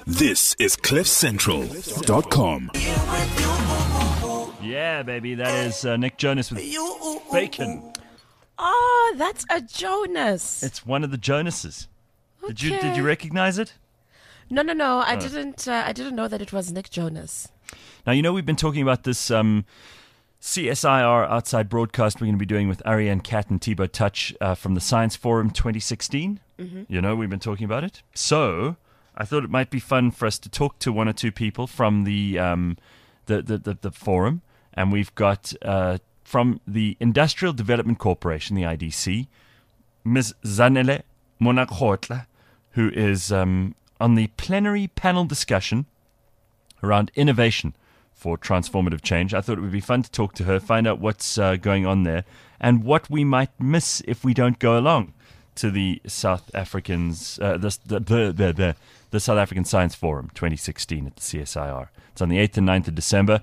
This is CliffCentral.com. Yeah, baby, that is Nick Jonas with Bacon. Oh, that's a Jonas. It's one of the Jonases. Did Okay. you recognize it? No. I didn't. I didn't know that it was Nick Jonas. Now, you know we've been talking about this CSIR outside broadcast we're going to be doing with Ariane Cat and Thibaut Touch from the Science Forum 2016. Mm-hmm. You know, we've been talking about it. So I thought it might be fun for us to talk to one or two people from the forum. And we've got from the Industrial Development Corporation, the IDC, Ms. Zanele Monakgotla, who is on the plenary panel discussion around innovation for transformative change. I thought it would be fun to talk to her, find out what's going on there, and what we might miss if we don't go along to the South Africans, the South African Science Forum 2016 at the CSIR. It's on the 8th and 9th of December.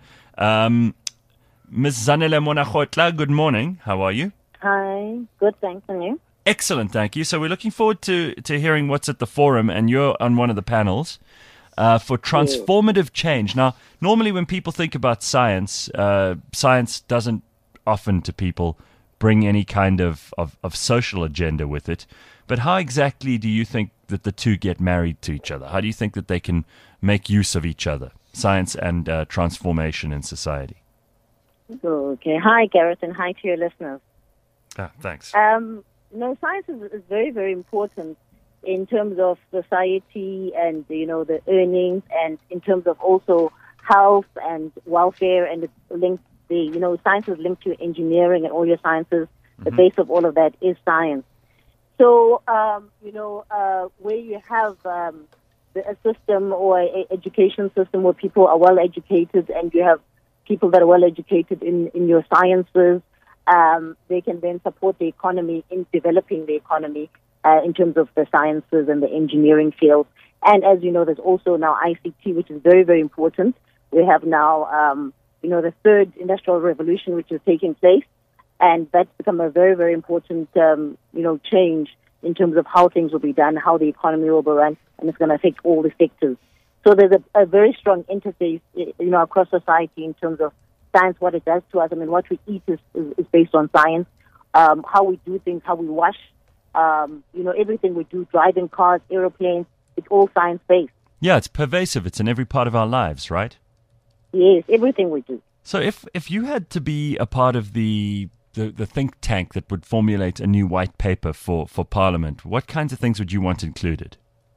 Ms. Zanele Monakgotla, good morning. How are you? Hi, good, thanks, and you? Excellent, thank you. So we're looking forward to hearing what's at the forum, and you're on one of the panels for transformative change. Now, normally when people think about science, science doesn't often to people bring any kind of social agenda with it. But how exactly do you think that the two get married to each other? How do you think that they can make use of each other, science and transformation in society? Okay. Hi, Gareth, and hi to your listeners. Thanks. Science is very, very important in terms of society and, the earnings, and in terms of also health and welfare, and it's linked, science is linked to engineering and all your sciences. The base of all of that is science. So, where you have a system or an education system where people are well educated, and you have people that are well educated in your sciences, they can then support the economy in developing the economy in terms of the sciences and the engineering field. And as you know, there's also now ICT, which is very, very important. We have now, the third industrial revolution, which is taking place. And that's become a very, very important, change in terms of how things will be done, how the economy will be run, and it's going to affect all the sectors. So there's a very strong interface, across society in terms of science, what it does to us. I mean, what we eat is based on science. How we do things, how we wash, everything we do, driving cars, aeroplanes, it's all science-based. Yeah, it's pervasive. It's in every part of our lives, right? Yes, everything we do. So if you had to be a part of the think tank that would formulate a new white paper for Parliament, what kinds of things would you want included?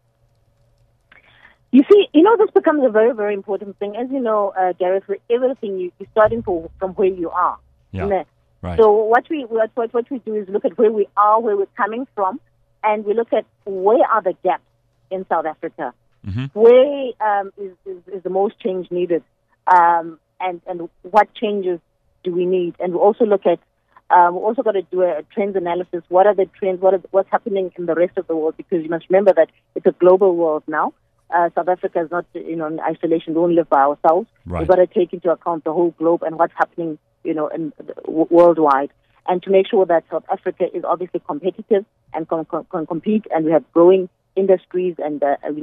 You see, this becomes a very, very important thing. As you know, Gareth, with everything, you're starting from where you are. Yeah, right. So what we do is look at where we are, where we're coming from, and we look at where are the gaps in South Africa, where is the most change needed, and what changes do we need. And we also look at, we also got to do a trends analysis. What are the trends? What's happening in the rest of the world? Because you must remember that it's a global world now. South Africa is not, in isolation. We don't live by ourselves. Right. We've got to take into account the whole globe and what's happening, worldwide, and to make sure that South Africa is obviously competitive and can compete, and we have growing industries, and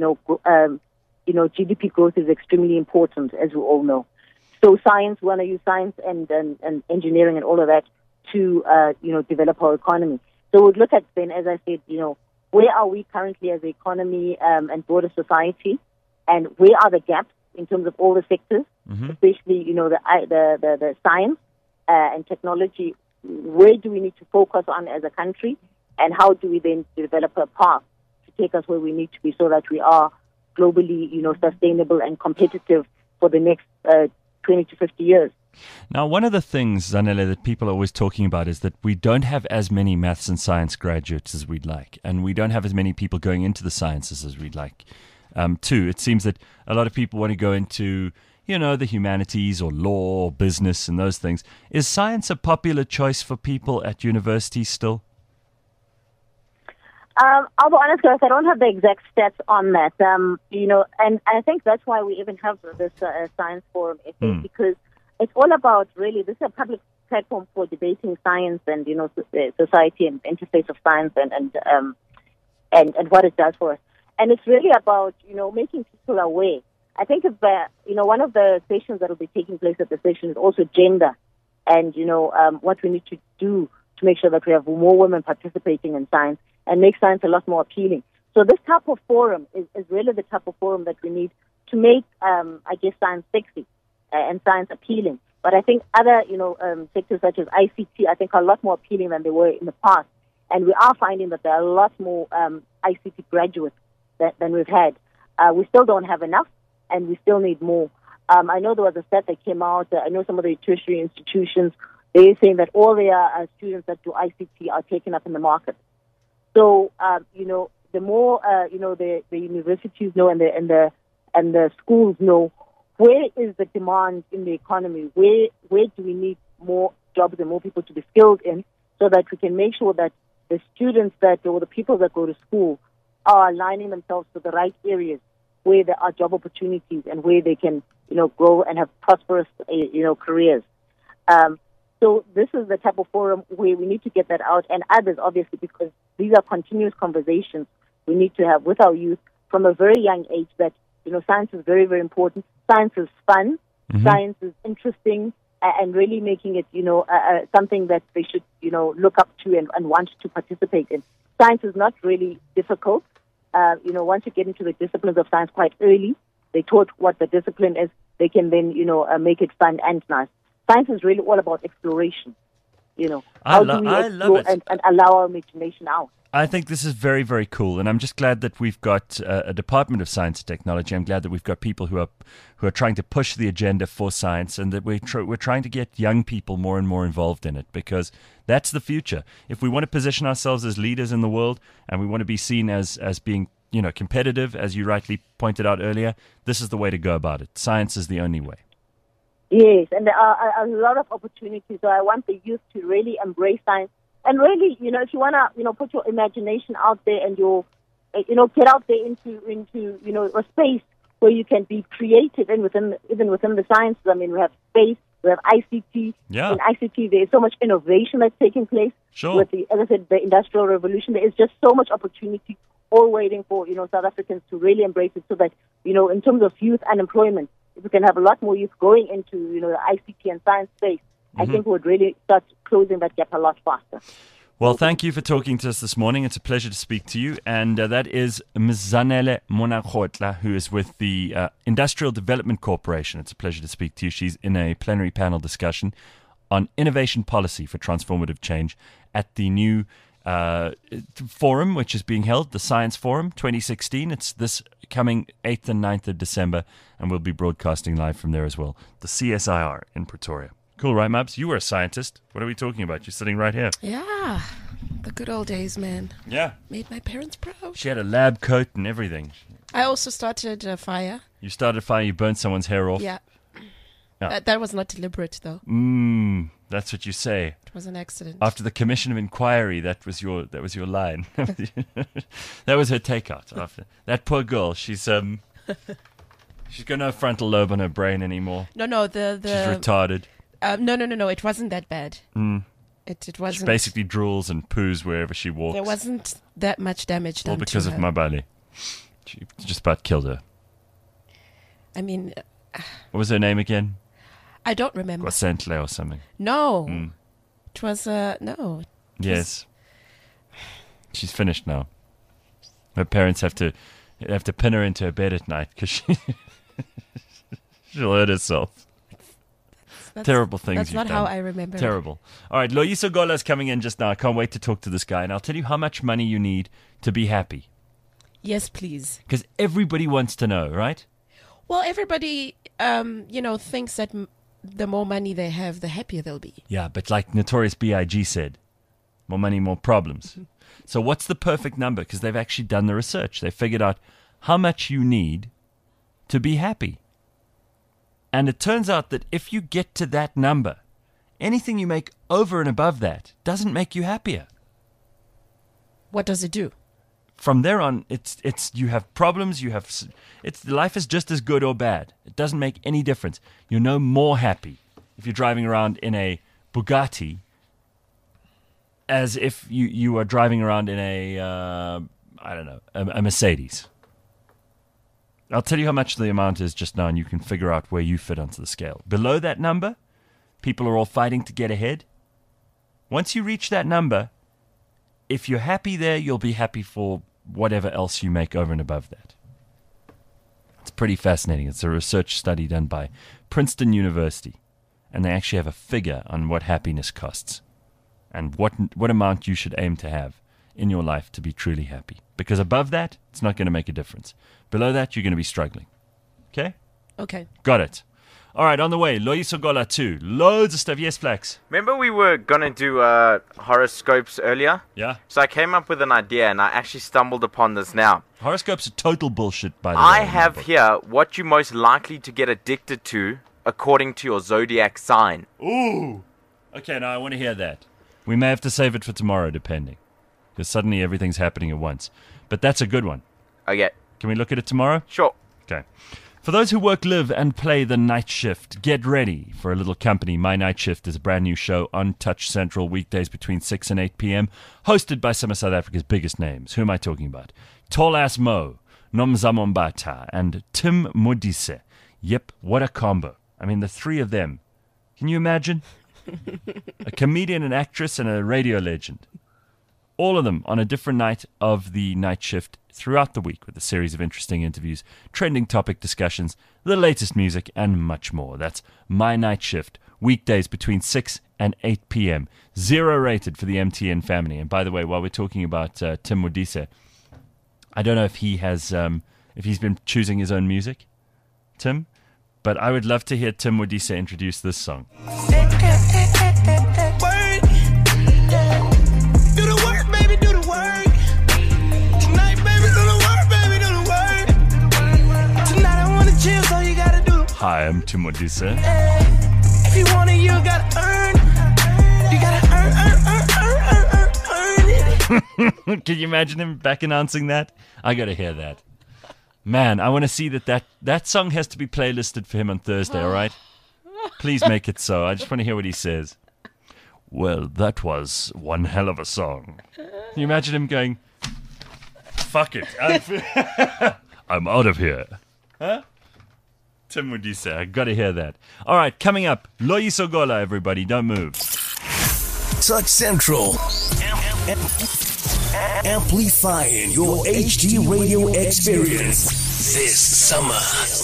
GDP growth is extremely important, as we all know. So science, we want to use science and engineering and all of that to develop our economy. So we'd look at then, as I said, where are we currently as an economy and broader society, and where are the gaps in terms of all the sectors, especially the science and technology. Where do we need to focus on as a country, and how do we then develop a path to take us where we need to be, so that we are globally, sustainable and competitive for the next 20 to 50 years. Now, one of the things, Zanele, that people are always talking about is that we don't have as many maths and science graduates as we'd like, and we don't have as many people going into the sciences as we'd like. Too, it seems that a lot of people want to go into, the humanities or law or business and those things. Is science a popular choice for people at universities still? I'll be honest, guys, I don't have the exact stats on that. And I think that's why we even have this science forum, because it's all about, really, this is a public platform for debating science and, society and interface of science and what it does for us. And it's really about, making people aware. I think if one of the sessions that will be taking place at the session is also gender and, what we need to do to make sure that we have more women participating in science and make science a lot more appealing. So this type of forum is really the type of forum that we need to make, science sexy and science appealing. But I think other, sectors such as ICT, I think are a lot more appealing than they were in the past. And we are finding that there are a lot more ICT graduates than we've had. We still don't have enough, and we still need more. I know there was a stat that came out. I know some of the tertiary institutions, they're saying that all their students that do ICT are taken up in the market. So, the more, the universities know and the schools know where is the demand in the economy, where do we need more jobs and more people to be skilled in, so that we can make sure that the students or the people that go to school are aligning themselves to the right areas where there are job opportunities and where they can, grow and have prosperous, careers. So this is the type of forum where we need to get that out, and others, obviously, because these are continuous conversations we need to have with our youth from a very young age that, science is very, very important. Science is fun. Mm-hmm. Science is interesting, and really making it, something that they should, look up to and want to participate in. Science is not really difficult. Once you get into the disciplines of science quite early, they taught what the discipline is, they can then, make it fun and nice. Science is really all about exploration. How do we explore and allow our imagination out? I think this is very, very cool, and I'm just glad that we've got a Department of Science and Technology. I'm glad that we've got people who are trying to push the agenda for science, and that we're trying to get young people more and more involved in it, because that's the future. If we want to position ourselves as leaders in the world, and we want to be seen as being competitive, as you rightly pointed out earlier, this is the way to go about it. Science is the only way. Yes, and there are a lot of opportunities. So I want the youth to really embrace science. And really, if you want to, put your imagination out there and get out there into a space where you can be creative and even within the sciences. I mean, we have space, we have ICT. Yeah. In ICT, there is so much innovation that's taking place. Sure. With as I said, the Industrial Revolution, there is just so much opportunity, all waiting for, South Africans to really embrace it, so that, in terms of youth unemployment, if we can have a lot more youth going into, the ICT and science space, I think we would really start closing that gap a lot faster. Well, thank you for talking to us this morning. It's a pleasure to speak to you. And that is Ms. Zanele Monakgotla, who is with the Industrial Development Corporation. It's a pleasure to speak to you. She's in a plenary panel discussion on innovation policy for transformative change at the new forum, which is being held, the Science Forum 2016. It's this coming 8th and 9th of December, and we'll be broadcasting live from there as well. The CSIR in Pretoria. Cool, right, Mabs? You were a scientist. What are we talking about? You're sitting right here. Yeah, the good old days, man. Yeah. Made my parents proud. She had a lab coat and everything. I also started a fire. You started a fire, you burnt someone's hair off. Yeah. Yeah. That was not deliberate, though. That's what you say. It was an accident. After the commission of inquiry, that was your line. That was her takeout. After that poor girl, she's got no frontal lobe on her brain anymore. No, she's retarded. No. It wasn't that bad. It wasn't. She basically drools and poos wherever she walks. There wasn't that much damage done all because to of her. Mabali. She just about killed her. I mean, what was her name again? I don't remember. Guasentle or something. No. It was no. Yes. She's finished now. Her parents have to pin her into her bed at night because she'll hurt herself. Terrible things That's you've not done. how I remember. Terrible. All right, Loyiso Gola is coming in just now. I can't wait to talk to this guy, and I'll tell you how much money you need to be happy. Yes, please. Because everybody wants to know, right? Well, everybody, thinks that the more money they have, the happier they'll be. Yeah, but like Notorious B.I.G. said, more money, more problems. So what's the perfect number? Because they've actually done the research. They figured out how much you need to be happy. And it turns out that if you get to that number, anything you make over and above that doesn't make you happier. What does it do? From there on, it's you have problems. Life is just as good or bad. It doesn't make any difference. You're no more happy if you're driving around in a Bugatti as if you are driving around in a Mercedes. I'll tell you how much the amount is just now, and you can figure out where you fit onto the scale. Below that number, people are all fighting to get ahead. Once you reach that number, if you're happy there, you'll be happy for whatever else you make over and above that. It's pretty fascinating. It's a research study done by Princeton University, and they actually have a figure on what happiness costs and what amount you should aim to have in your life to be truly happy. Because above that, it's not going to make a difference. Below that, you're going to be struggling. Okay? Okay. Got it. All right, on the way, Loyiso Gola 2. Loads of stuff. Yes, Flax? Remember we were going to do horoscopes earlier? Yeah. So I came up with an idea, and I actually stumbled upon this now. Horoscopes are total bullshit, by the way. I have here what you're most likely to get addicted to according to your zodiac sign. Ooh. Okay, now I want to hear that. We may have to save it for tomorrow, depending. Because suddenly everything's happening at once. But that's a good one. Okay. Can we look at it tomorrow? Sure. Okay. For those who work, live, and play the night shift, get ready for a little company. My Night Shift is a brand new show on Touch Central, weekdays between 6 and 8 p.m., hosted by some of South Africa's biggest names. Who am I talking about? Tall Ass Mo, Nomzamo Mbata, and Tim Modise. Yep, what a combo. I mean, the three of them. Can you imagine? A comedian, an actress, and a radio legend. All of them on a different night of the night shift throughout the week with a series of interesting interviews, trending topic discussions, the latest music, and much more. That's My Night Shift, weekdays between 6 and 8 p.m. 0 rated for the MTN family. And by the way, while we're talking about Tim Modise, I don't know if he has, if he's been choosing his own music, Tim, but I would love to hear Tim Modise introduce this song. Hi, I'm Tim Modise. If you want it, you gotta earn. You gotta earn it. Can you imagine him back announcing that? I gotta hear that. Man, I want to see that song has to be playlisted for him on Thursday, all right? Please make it so. I just want to hear what he says. Well, that was one hell of a song. Can you imagine him going, fuck it. I'm out of here. Huh? Tim Modise, I gotta hear that. All right, coming up, Loyiso Gola, everybody, don't move. Touch Central. Amplifying your HD radio experience this summer.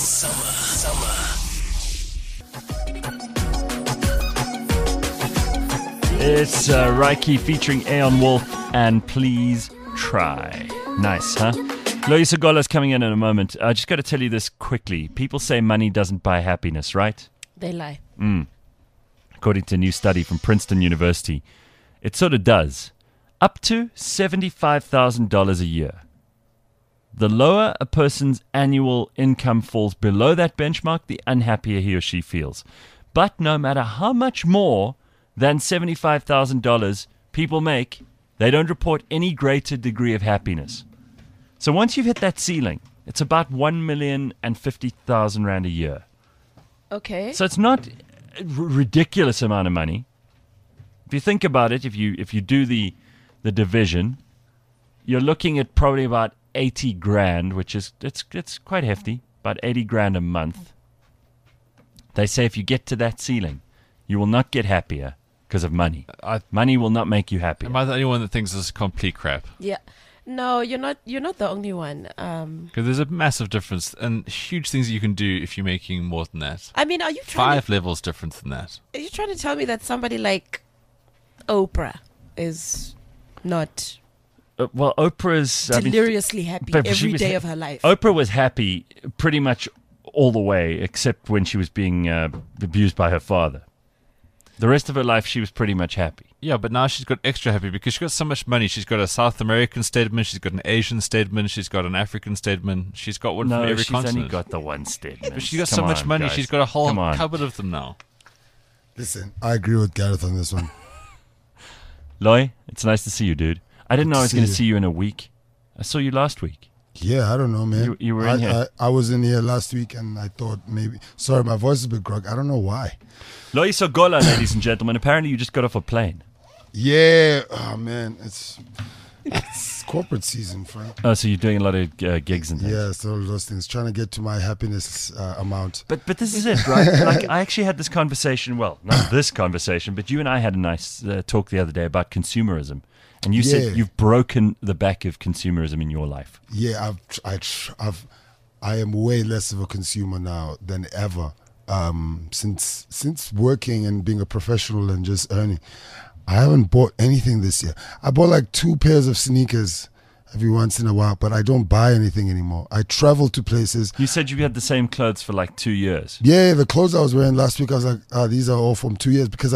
It's Reiki featuring Aeon Wolf and Please Try. Nice, huh? Loyiso Gola's coming in a moment. I just got to tell you this quickly. People say money doesn't buy happiness, right? They lie. According to a new study from Princeton University, it sort of does. Up to $75,000 a year. The lower a person's annual income falls below that benchmark, the unhappier he or she feels. But no matter how much more than $75,000 people make, they don't report any greater degree of happiness. So once you've hit that ceiling, it's about 1,050,000 Rand a year. Okay. So it's not a ridiculous amount of money. If you think about it, if you do the division, you're looking at probably about 80 grand, which is it's quite hefty, about 80 grand a month. They say if you get to that ceiling, you will not get happier because of money. Money will not make you happy. Am I the only one that thinks this is complete crap? Yeah. No, you're not the only one. Because there's a massive difference and huge things you can do if you're making more than that. I mean, are you trying 5 levels difference than that. Are you trying to tell me that somebody like Oprah is not well, Oprah's deliriously happy every day of her life? Oprah was happy pretty much all the way, except when she was being abused by her father. The rest of her life, she was pretty much happy. Yeah, but now she's got extra happy because she's got so much money. She's got a South American statement, she's got an Asian statement, she's got an African statement. She's got one from every continent. No, she's only got the one statement. But she's got so much money, guys. She's got a whole cupboard of them now. Listen, I agree with Gareth on this one. Loy, it's nice to see you, dude. I didn't know I was going to see you in a week. I saw you last week. Yeah, I don't know, man. You were in here. I was in here last week, and I thought maybe... Sorry, my voice is a bit grog. I don't know why. Loyiso Gola, ladies and gentlemen. Apparently you just got off a plane. Yeah. Oh, man. It's corporate season, Frank. Oh, so you're doing a lot of gigs and things. Yeah, so all those things. Trying to get to my happiness amount. But this is it, right? Like, I actually had this conversation. Well, not this conversation, but you and I had a nice talk the other day about consumerism, and you said you've broken the back of consumerism in your life. Yeah, I am way less of a consumer now than ever. Since working and being a professional and just earning, I haven't bought anything this year. I bought like 2 pairs of sneakers every once in a while, but I don't buy anything anymore. I travel to places. You said you had the same clothes for like 2 years. Yeah, the clothes I was wearing last week, I was like, these are all from 2 years, because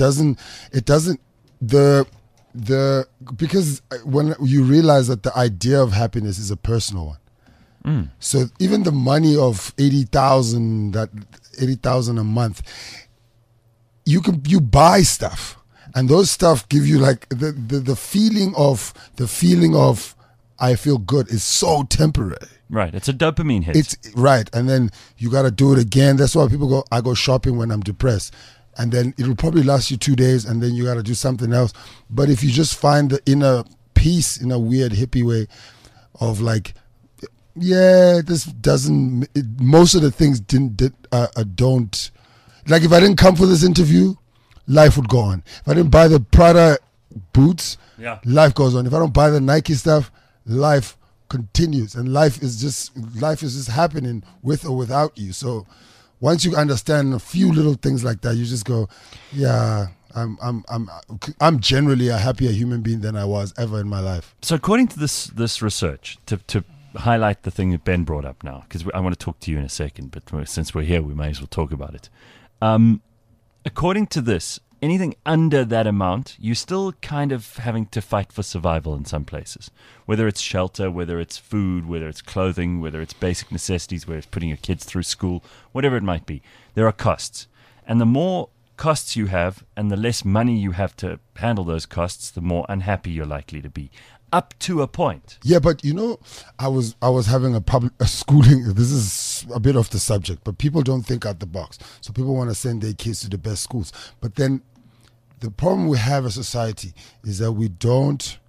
because when you realize that the idea of happiness is a personal one. So even the money of 80,000 a month, you buy stuff, and those stuff give you like the feeling of I feel good is so temporary. Right, it's a dopamine hit. It's right, and then you got to do it again. That's why people I go shopping when I'm depressed, and then it'll probably last you 2 days, and then you got to do something else. But if you just find the inner peace in a weird hippie way of like, yeah, this doesn't. Most of the things don't. Like, if I didn't come for this interview, life would go on. If I didn't buy the Prada boots, life goes on. If I don't buy the Nike stuff, life continues, and life is just happening with or without you. So once you understand a few little things like that, you just go, yeah. I'm generally a happier human being than I was ever in my life. So according to this research, to highlight the thing that Ben brought up now, because I want to talk to you in a second, but since we're here, we may as well talk about it. According to this, anything under that amount, you're still kind of having to fight for survival in some places. Whether it's shelter, whether it's food, whether it's clothing, whether it's basic necessities, whether it's putting your kids through school, whatever it might be, there are costs. And the more costs you have and the less money you have to handle those costs, the more unhappy you're likely to be. Up to a point. Yeah, but I was having a schooling. This is a bit off the subject, but people don't think out the box. So people want to send their kids to the best schools. But then the problem we have as a society is that we don't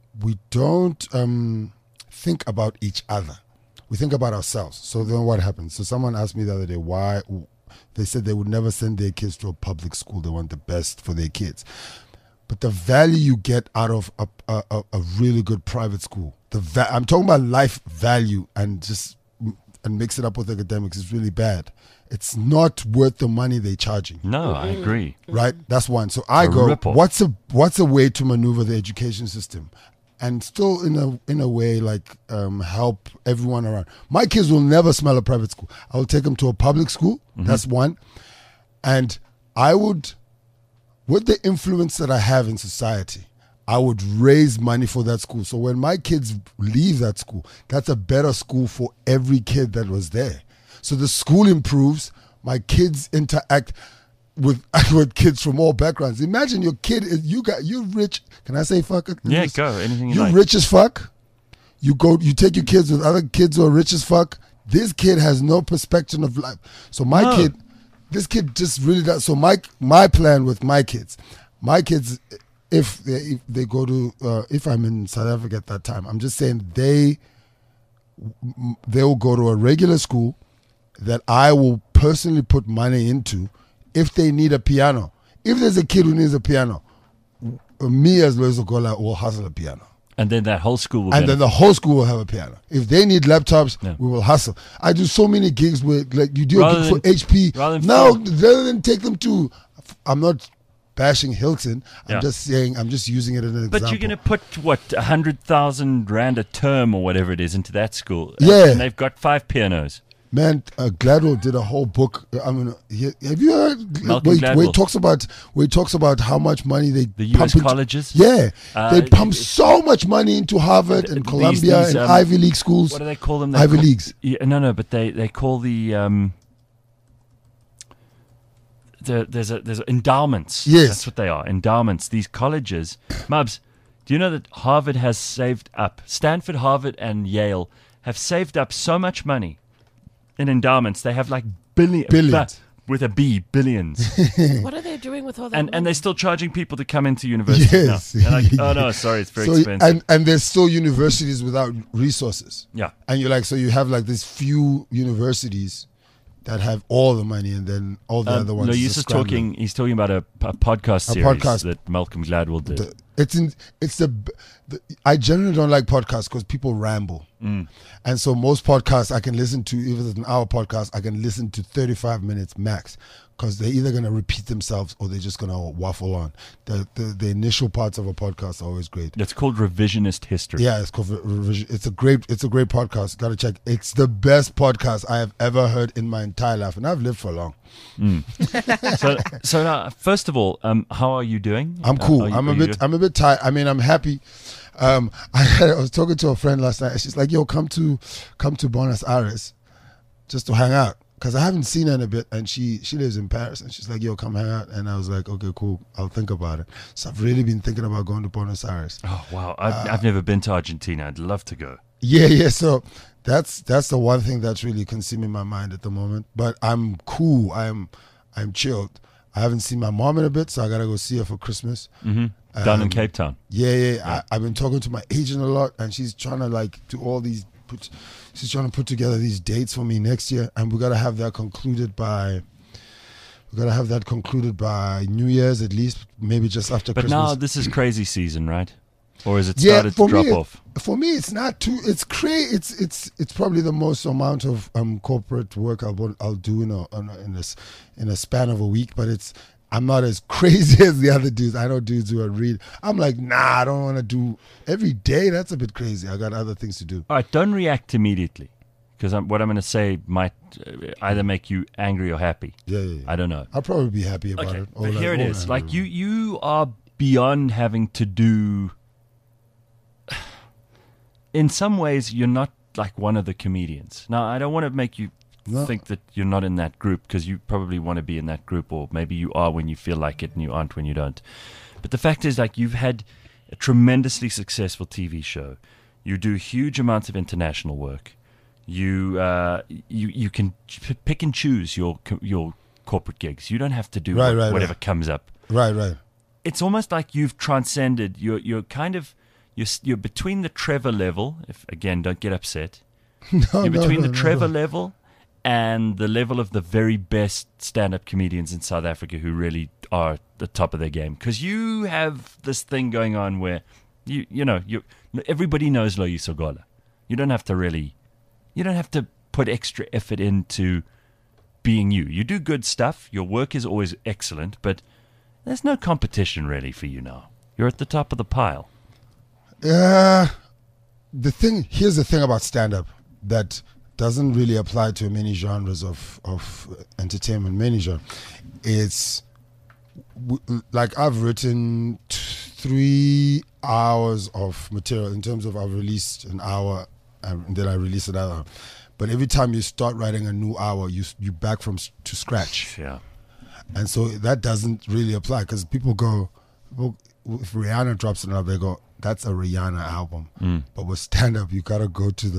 think about each other. We think about ourselves. So then what happens? So someone asked me the other day why they said they would never send their kids to a public school. They want the best for their kids. But the value you get out of a really good private school, I'm talking about life value, and mix it up with academics is really bad. It's not worth the money they're charging. No, I agree. Right? That's one. So I go, what's a way to maneuver the education system and still in a way like help everyone around? My kids will never smell a private school. I will take them to a public school. Mm-hmm. That's one. And I would, with the influence that I have in society, I would raise money for that school. So when my kids leave that school, that's a better school for every kid that was there. So the school improves. My kids interact with kids from all backgrounds. Imagine your kid you're rich. Can I say fuck it? Yeah, go. Anything you like. You're rich as fuck. You take your kids with other kids who are rich as fuck. This kid has no perspective of life. So this kid just really does. So my plan with my kids, if they go to if I'm in South Africa at that time, I'm just saying they will go to a regular school that I will personally put money into. If they need a piano, if there's a kid who needs a piano, me as Loiso Gola will hustle a piano. And then that whole school will then the whole school will have a piano. If they need laptops, we will hustle. I do so many gigs where, like, you do a gig for HP. Rather than take them to, I'm not bashing Hilton. I'm just saying, I'm just using it as an example. But you're going to put, 100,000 Rand a term or whatever it is into that school. Yeah. And they've got 5 pianos. Man, Gladwell did a whole book. I mean, have you heard where he talks about how much money they the US colleges? Yeah, they pump so much money into Harvard and Columbia and Ivy League schools. What do they call them? Ivy Leagues. Yeah, no, but they call there's endowments. Yes, that's what they are. Endowments. These colleges, Mubs. Do you know that Harvard has saved up? Stanford, Harvard, and Yale have saved up so much money in endowments. They have like billions. with a B, billions. What are they doing with all that money? And they're still charging people to come into university Yes. now. And like, oh no, sorry, it's very expensive. And there's still universities without resources. Yeah. And you're like, so you have like these few universities that have all the money, and then all the other ones. No, is scrambling. he's talking about a podcast series podcast. that Malcolm Gladwell did. I generally don't like podcasts because people ramble. And so most podcasts I can listen to, even if it's an hour podcast, I can listen to 35 minutes max, because they're either going to repeat themselves or they're just going to waffle on. The initial parts of a podcast are always great. It's called Revisionist History. Yeah, it's called Revision. It's a great podcast. Got to check. It's the best podcast I have ever heard in my entire life, and I've lived for long. So now, first of all, how are you doing? I'm cool. I'm a bit tired. I mean, I'm happy. I was talking to a friend last night. She's like, "Yo, come to Buenos Aires, just to hang out." Because I haven't seen her in a bit, and she lives in Paris, and she's like, "Yo, come hang out." And I was like, "Okay, cool. I'll think about it." So I've really been thinking about going to Buenos Aires. Oh wow, I've never been to Argentina. I'd love to go. Yeah. So that's the one thing that's really consuming my mind at the moment. But I'm cool. I'm chilled. I haven't seen my mom in a bit, so I gotta go see her for Christmas. Down in Cape Town. Yeah. I've been talking to my agent a lot, and she's trying to like do all these. She's trying to put together these dates for me next year, and we gotta have that concluded by. We gotta have that concluded by New Year's at least, maybe just after But Christmas. now this is crazy season, right? Or has it started to drop off? For me, it's not too. It's crazy. It's probably the most amount of corporate work I'll do in a span of a week. But I'm not as crazy as the other dudes. I know dudes who are I'm like, nah, I don't want to do every day. That's a bit crazy. I got other things to do. All right, don't react immediately, because what I'm going to say might either make you angry or happy. Yeah. I don't know. I'll probably be happy about it. But here it is. Like you are beyond having to do. In some ways, you're not like one of the comedians. Now, I don't want to make you think that you're not in that group, because you probably want to be in that group, or maybe you are when you feel like it and you aren't when you don't. But the fact is, like, you've had a tremendously successful TV show. You do huge amounts of international work. You can pick and choose your corporate gigs. You don't have to do whatever comes up. Right. It's almost like you've transcended. You're kind of. You're between the Trevor level, if again, don't get upset. You're between the Trevor level and the level of the very best stand-up comedians in South Africa who really are the top of their game. Because you have this thing going on where, everybody knows Loyiso Gola. You don't have to put extra effort into being you. You do good stuff. Your work is always excellent, but there's no competition really for you now. You're at the top of the pile. Here's the thing about stand-up that doesn't really apply to many genres of entertainment. Many genres. It's like I've written 3 hours of material in terms of I've released an hour and then I release another hour. But every time you start writing a new hour, you back to scratch. Yeah. And so that doesn't really apply, because people if Rihanna drops an album, they go, that's a Rihanna album. But with stand-up, you gotta go to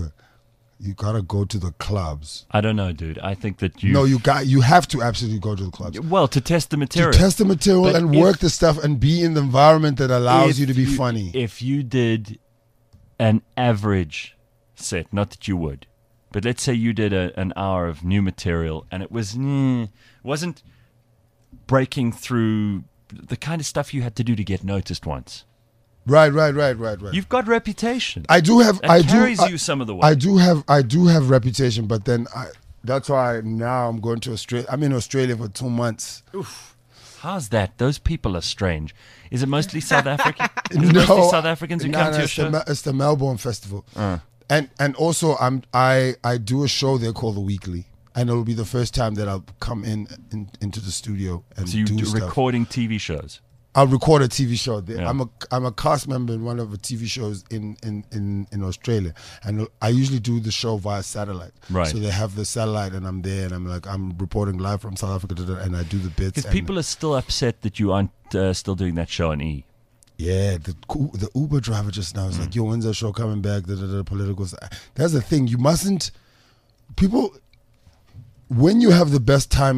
the clubs. I don't know, dude. I think that you have to absolutely go to the clubs. Well, to test the material. But and work the stuff and be in the environment that allows you to be funny. If you did an average set, not that you would, but let's say you did an hour of new material and it wasn't breaking through the kind of stuff you had to do to get noticed once. Right. You've got reputation. I do have. You some of the way. I do have reputation, but then that's why now I'm going to Australia. I'm in Australia for 2 months. Oof. How's that? Those people are strange. Is it mostly South African? Mostly South Africans who come to your show? It's the Melbourne Festival, and also I do a show there called The Weekly. And it'll be the first time that I'll come into the studio and so you do stuff. Recording TV shows. I'll record a TV show there. Yeah. I'm a cast member in one of the TV shows in Australia, and I usually do the show via satellite. Right. So they have the satellite, and I'm there, and I'm reporting live from South Africa, and I do the bits. Because people are still upset that you aren't still doing that show on E. Yeah, the Uber driver just now is like, "Yo, when's the show coming back?" Political. That's the thing. You mustn't. People. When you have the best time in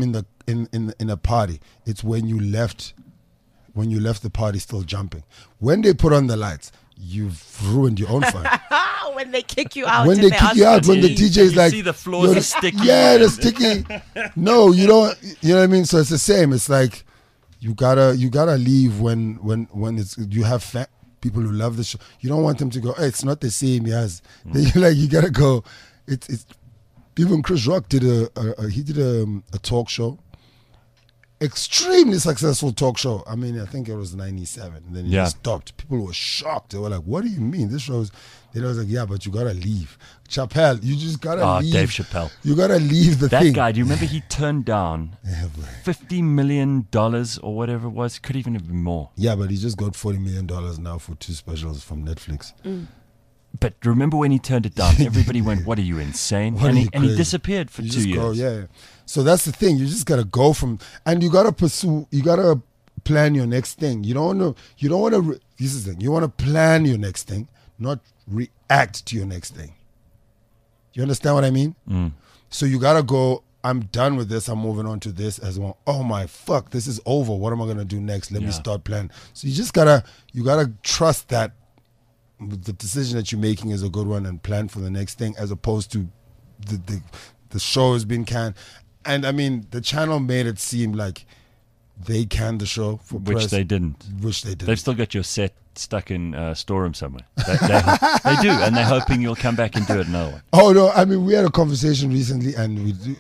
in a party. It's when you left the party still jumping. When they put on the lights, you've ruined your own fun. When they kick you out. When and they kick you out, when the DJ is You like, see the floors "Yo, are sticky." Yeah, the sticky. No, you don't. You know what I mean? So it's the same. It's like you gotta leave when it's you have people who love the show. You don't want them to go, "Hey, it's not the same as." Then you're like, you gotta go. It's even Chris Rock did a talk show. Extremely successful talk show. I mean, I think it was 97. And then he stopped. People were shocked. They were like, "What do you mean? This show's..." Then I was like, "Yeah, but you gotta leave." Chappelle, you just gotta leave. Dave Chappelle. You gotta leave the That thing. guy, do you remember he turned down $50 million or whatever it was? Could even have been more. Yeah, but he just got $40 million now for 2 specials from Netflix. But remember when he turned it down? Everybody went, "What are you, insane?" What And are he, you and he crazy? disappeared for You 2 just years. go, yeah. So that's the thing. You just gotta go from, and you gotta pursue. You gotta plan your next thing. You don't want to. This is the thing. You want to plan your next thing, not react to your next thing. You understand what I mean? So you gotta go. I'm done with this. I'm moving on to this as well. Oh my fuck, this is over. What am I gonna do next? Let me start planning. So you just gotta trust that the decision that you're making is a good one and plan for the next thing, as opposed to the show has been canned. And I mean, the channel made it seem like they canned the show for Which press. they didn't. Which they didn't. They've still got your set stuck in a storeroom somewhere. They do, and they're hoping you'll come back and do it another one. Oh no! I mean, we had a conversation recently, and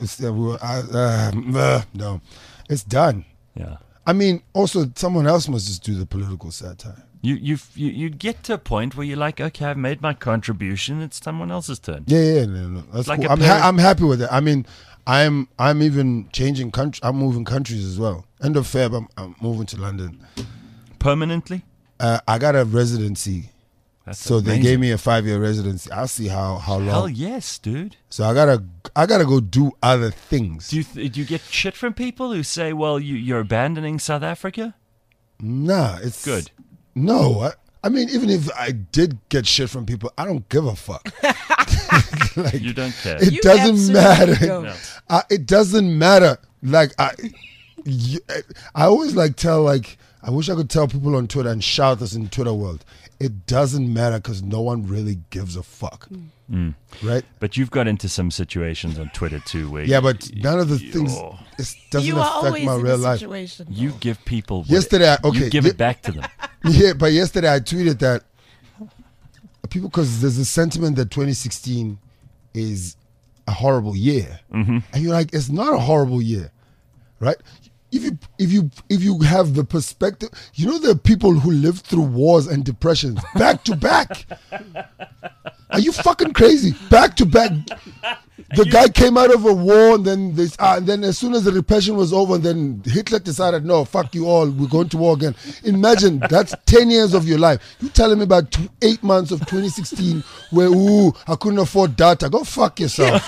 no, it's done. Yeah. I mean, also someone else must just do the political satire. You get to a point where you're like, okay, I've made my contribution. It's someone else's turn. Yeah, no. That's Like cool. a parent- I'm happy with it. I mean, I'm even changing country. I'm moving countries as well. End of Feb, I'm moving to London. Permanently? I got a residency, That's so they amazing. gave me a 5-year residency. I'll see how long. Hell yes, dude. So I gotta go do other things. Do you get shit from people who say, well, you're abandoning South Africa? Nah, it's Good. No, I mean, even if I did get shit from people, I don't give a fuck. Like, You don't care. It You doesn't absolutely matter. don't. No. It doesn't matter. Like I always like tell I wish I could tell people on Twitter and shout this in Twitter world. It doesn't matter because no one really gives a fuck, right? But you've got into some situations on Twitter too where Yeah, but none of the things it doesn't You are affect always my in real a life. situation. you give people what Yesterday, you give it back to them. Yeah, but yesterday I tweeted that people, because there's a sentiment that 2016 is a horrible year, and you're like, it's not a horrible year, right? If you have the perspective, you know, there are people who lived through wars and depressions back to back. Are you fucking crazy? Back to back. The guy came out of a war, and then then as soon as the depression was over, then Hitler decided, no, fuck you all, we're going to war again. Imagine, that's 10 years of your life. You telling me about 8 months of 2016 where, I couldn't afford data. Go fuck yourself.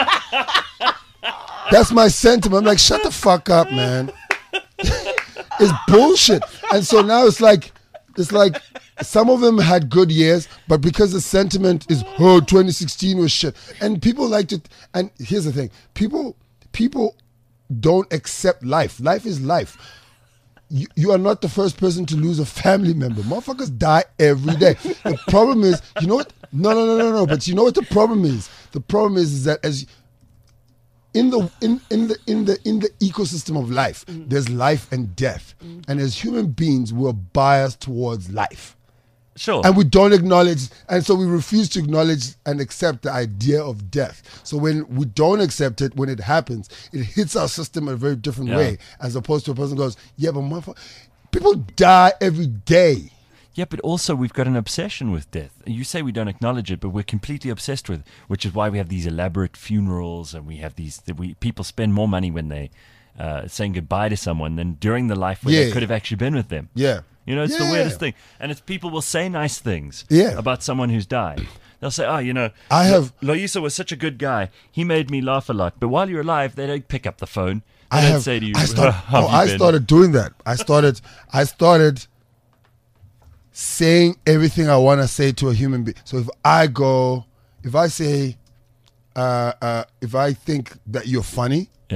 That's my sentiment. I'm like, shut the fuck up, man. It's bullshit. And so now it's like some of them had good years, but because the sentiment is, 2016 was shit. And people like to, and here's the thing, people don't accept life. Life is life. You are not the first person to lose a family member. Motherfuckers die every day. The problem is, you know what? No. But you know what the problem is? The problem is that as in the ecosystem of life, there's life and death, and as human beings, we're biased towards life. Sure. And we don't acknowledge, and so we refuse to acknowledge and accept the idea of death. So when we don't accept it, when it happens, it hits our system in a very different way, as opposed to a person goes, yeah, but motherfucker, people die every day. Yeah, but also we've got an obsession with death. You say we don't acknowledge it, but we're completely obsessed with it, which is why we have these elaborate funerals, and we have these. People spend more money when they saying goodbye to someone than during the life where they could have actually been with them. Yeah. You know, it's the weirdest thing. And it's people will say nice things about someone who's died. They'll say, Loyiso was such a good guy. He made me laugh a lot. But while you're alive, they don't pick up the phone. They don't say to you, I started doing that. I started saying everything I want to say to a human being. So if I say, if I think that you're funny,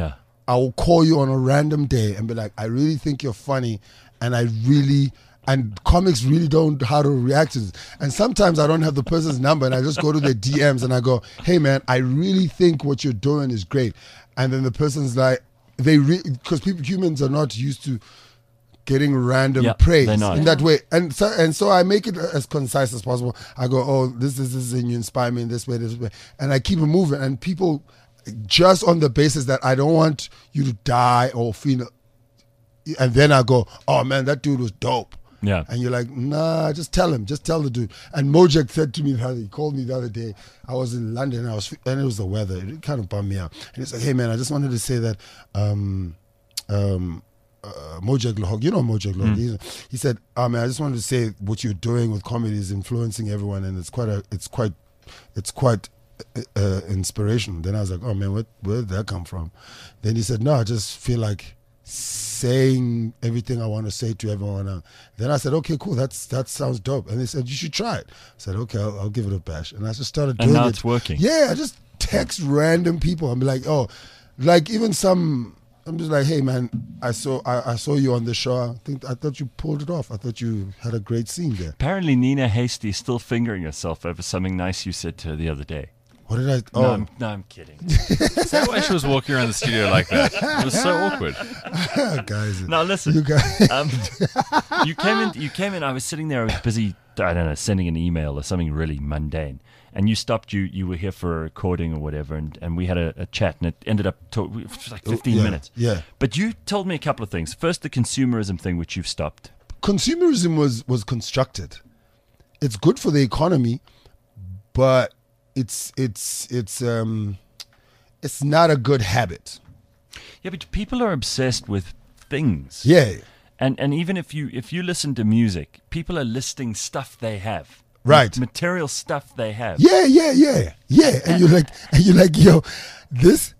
I will call you on a random day and be like, I really think you're funny, and and comics really don't know how to react to this. And sometimes I don't have the person's number, and I just go to their DMs and I go, hey man, I really think what you're doing is great. And then the person's like, because humans are not used to getting random praise in that way, and so I make it as concise as possible. I go, oh, this and you inspire me in this way, and I keep it moving. And people, just on the basis that I don't want you to die or feel, and then I go, oh man, that dude was dope. Yeah. And you're like, nah, just tell the dude. And Mojek said to me, he called me the other day. I was in London, and it was the weather. It kind of bummed me out. And he's like, hey man, I just wanted to say that Mojek Lohog, you know Mojek Lohog. He said, "Oh man, I just wanted to say what you're doing with comedy is influencing everyone, and it's quite inspirational." Then I was like, "Oh man, where did that come from?" Then he said, "No, I just feel like saying everything I want to say to everyone." Then I said, "Okay, cool, that sounds dope." And they said, "You should try it." I said, "Okay, I'll give it a bash." And I just started doing it. And now it's working. Yeah, I just text random people. I'm like, oh, like even some. I'm just like, hey man, I saw you on the show. I thought you pulled it off. I thought you had a great scene there. Apparently, Nina Hasty is still fingering herself over something nice you said to her the other day. What did I? Oh, No, I'm kidding. Is that why she was walking around the studio like that? It was so awkward. guys. Now listen, You guys. you came in. I was sitting there. I was busy. I don't know, sending an email or something really mundane. And you stopped. You were here for a recording or whatever, and we had a chat, and it ended up like 15 minutes. Yeah. But you told me a couple of things. First, the consumerism thing, which you've stopped. Consumerism was constructed. It's good for the economy, but it's not a good habit. Yeah, but people are obsessed with things. Yeah. And even if you listen to music, people are listing stuff they have. Right. Material stuff they have. Yeah. And you're like, yo, this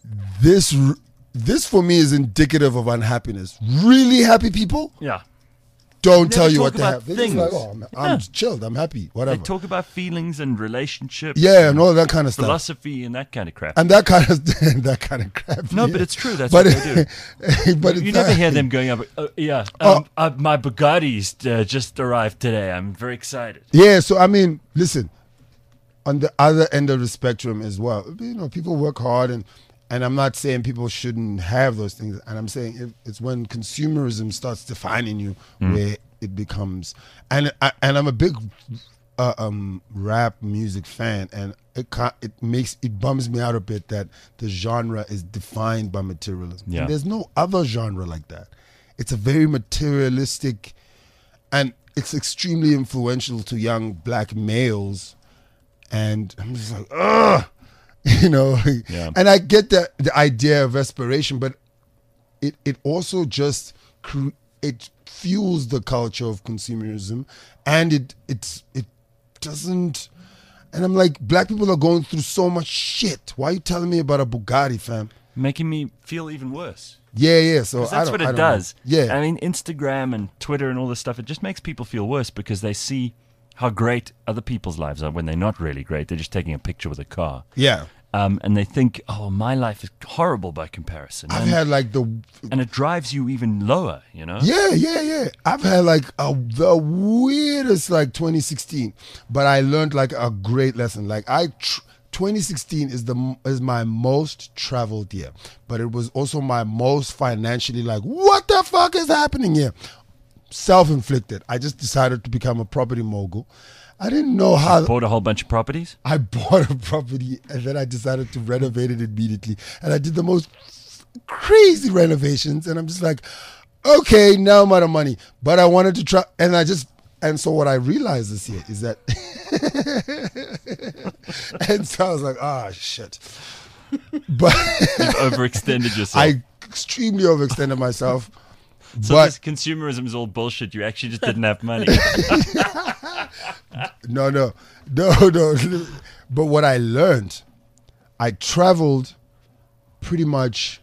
for me is indicative of unhappiness. Really happy people Yeah. don't tell Never you talk what they about have. They're just things. like, oh, I'm chilled, I'm happy, whatever. They talk about feelings and relationships. Yeah, and all that kind of stuff. Philosophy and that kind of crap. And that kind of crap. No, yeah. but it's true. That's But what they do. but You it's never not- hear them going up. My Bugatti's just arrived today. I'm very excited. Yeah, so I mean, listen, on the other end of the spectrum as well, people work hard, and I'm not saying people shouldn't have those things, and I'm saying it's when consumerism starts defining you where it becomes, and I'm a big rap music fan, and it bums me out a bit that the genre is defined by materialism. Yeah. And there's no other genre like that. It's a very materialistic, and it's extremely influential to young black males, and I'm just like, ugh. Yeah. And I get the idea of aspiration, but it also just it fuels the culture of consumerism, and it doesn't. And I'm like, black people are going through so much shit. Why are you telling me about a Bugatti, fam? Making me feel even worse. Yeah. So 'Cause that's what I it don't does. know. Yeah. I mean, Instagram and Twitter and all this stuff, it just makes people feel worse because they see how great other people's lives are when they're not really great. They're just taking a picture with a car. Yeah. And they think, oh, my life is horrible by comparison. I've had like and it drives you even lower, you know? Yeah. I've had like the weirdest 2016, but I learned like a great lesson. Like 2016 is my most traveled year, but it was also my most financially like, what the fuck is happening here? Self-inflicted. I just decided to become a property mogul. I didn't know how. Bought a whole bunch of properties? I bought a property, and then I decided to renovate it immediately. And I did the most crazy renovations. And I'm just like, okay, now I'm out of money. But I wanted to try. And so what I realized this year is that. And so I was like, shit. But You've overextended yourself. I extremely overextended myself. So but this consumerism is all bullshit. You actually just didn't have money. No. But what I learned, I traveled pretty much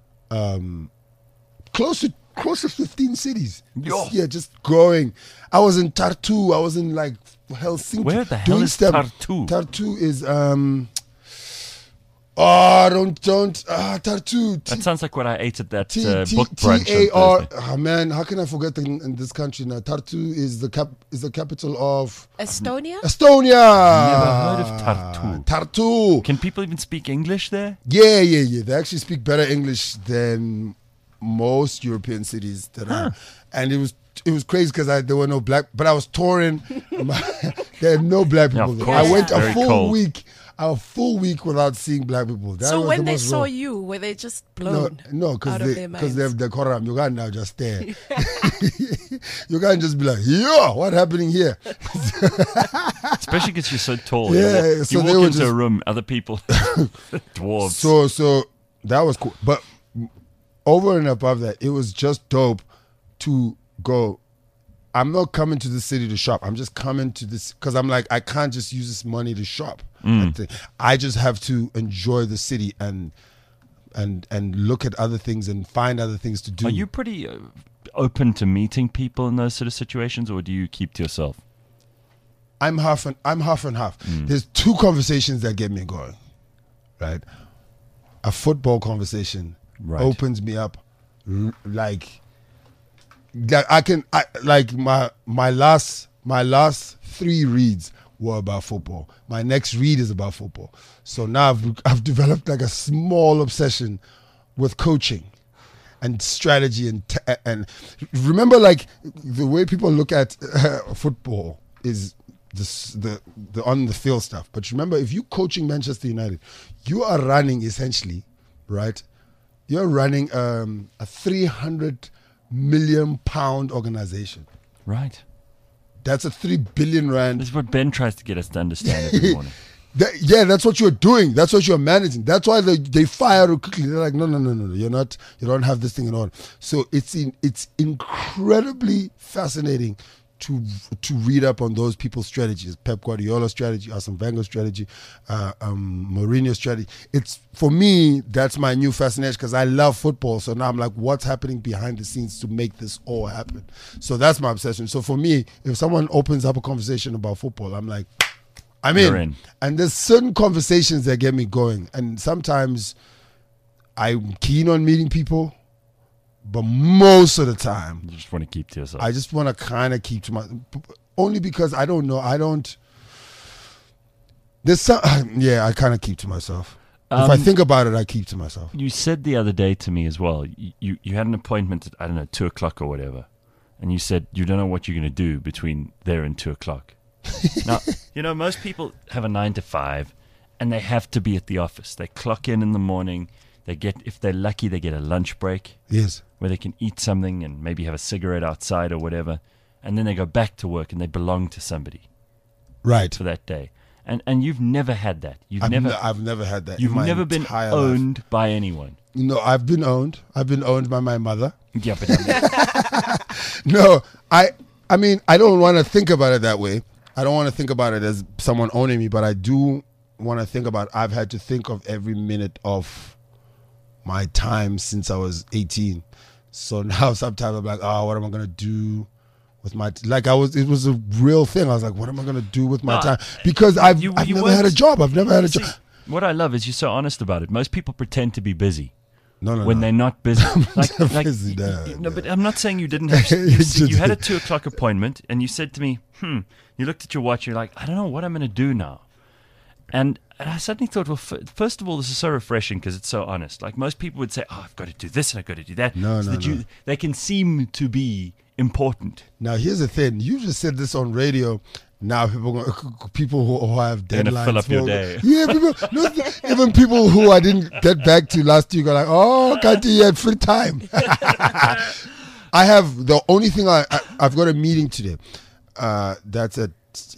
close to 15 cities. Yo. Yeah, just going. I was in Tartu. I was in like Helsinki. Where the hell is Tartu? Tartu is Oh, don't. Tartu. That sounds like what I ate at that T- book brunch. TAR. on Thursday. Oh man, how can I forget in this country now? Tartu is the capital of Estonia? Estonia. Never heard of Tartu. Tartu. Can people even speak English there? Yeah. They actually speak better English than most European cities that are. And it was crazy because there were no black, but I was touring. There are no black Yeah, people of there. course. I went Very cold. a full week without seeing black people. That So was when the they most saw raw. you, were they just blown No, out of their minds? because they're Koram. You can't now just stare. You can't just be like, yo, what happening here? Especially because you're so tall. Yeah, you so walk they were into just- a room, other people, dwarves. So that was cool. But over and above that, it was just dope to go. I'm not coming to the city to shop. I'm just coming to this because I'm like, I can't just use this money to shop. I just have to enjoy the city and look at other things and find other things to do. Are you pretty open to meeting people in those sort of situations, or do you keep to yourself? I'm half and half. There's two conversations that get me going, right? A football conversation opens me up, like my last 3 reads were about football. My next read is about football. So now I've developed like a small obsession with coaching and strategy and remember, like, the way people look at football is the on the field stuff. But remember, if you're coaching Manchester United, you are running essentially, right? You're running a 300 million pound organization. Right. That's a 3 billion rand. This is what Ben tries to get us to understand every morning. That's what you're doing. That's what you're managing. That's why they fire you quickly. They're like, no, you're not. You don't have this thing at all. So it's incredibly fascinating to read up on those people's strategies. Pep Guardiola's strategy, Arsene Wenger's strategy, Mourinho's strategy. It's, for me, that's my new fascination because I love football. So now I'm like, what's happening behind the scenes to make this all happen? So that's my obsession. So for me, if someone opens up a conversation about football, I'm like, I'm in. And there's certain conversations that get me going. And sometimes I'm keen on meeting people, but most of the time, You just want to keep to yourself. I just want to kind of keep to my, only because I don't know. There's some, I kind of keep to myself. If I think about it, I keep to myself. You said the other day to me as well, you had an appointment at, 2 o'clock or whatever. And you said you don't know what you're going to do between there and 2 o'clock. Now, most people have a 9 to 5 and they have to be at the office. They clock in the morning. They get, if they're lucky, they get a lunch break. Yes. Where they can eat something and maybe have a cigarette outside or whatever. And then they go back to work and they belong to somebody. Right. For that day. And you've never had that. I've never had that. You've in my never been entire owned life. by anyone. No, I've been owned. I've been owned by my mother. Yeah, but No, I mean, I don't want to think about it that way. I don't want to think about it as someone owning me, but I do want to think about, I've had to think of every minute of my time since I was 18. So now sometimes I'm like, oh, what am I going to do with my, it was a real thing. I was like, what am I going to do with my time? Because I've never had a job. I've never had a job. What I love is you're so honest about it. Most people pretend to be busy. No. When they're not busy. Busy, no, but I'm not saying you didn't have, you had a 2 o'clock appointment and you said to me, you looked at your watch, you're like, I don't know what I'm going to do now. And I suddenly thought, well, first of all, this is so refreshing because it's so honest. Like most people would say, oh, I've got to do this and I've got to do that. No. They can seem to be important. Now, here's the thing. You just said this on radio. Now people who have deadlines. They're gonna fill up your day. Yeah, even people who I didn't get back to last week are like, oh, can't you had free time? I have, the only thing I've got a meeting today. That's at